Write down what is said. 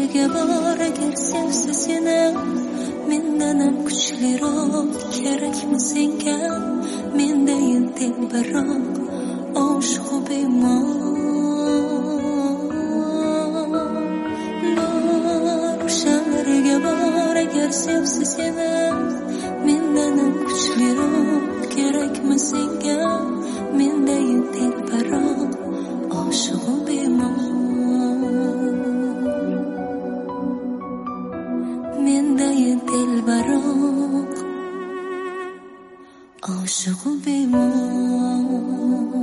shamlarga bor agar sevsa seni mendan ham kuchliroq kerakmi senga mendayin telbaroq oshiqu bemor shamlarga bor agar sevsa seni mendan ham kuchliroq kerakmi senga mendayin telbaroq oshiqu bemor mendayin telbaroq oshiqu bemor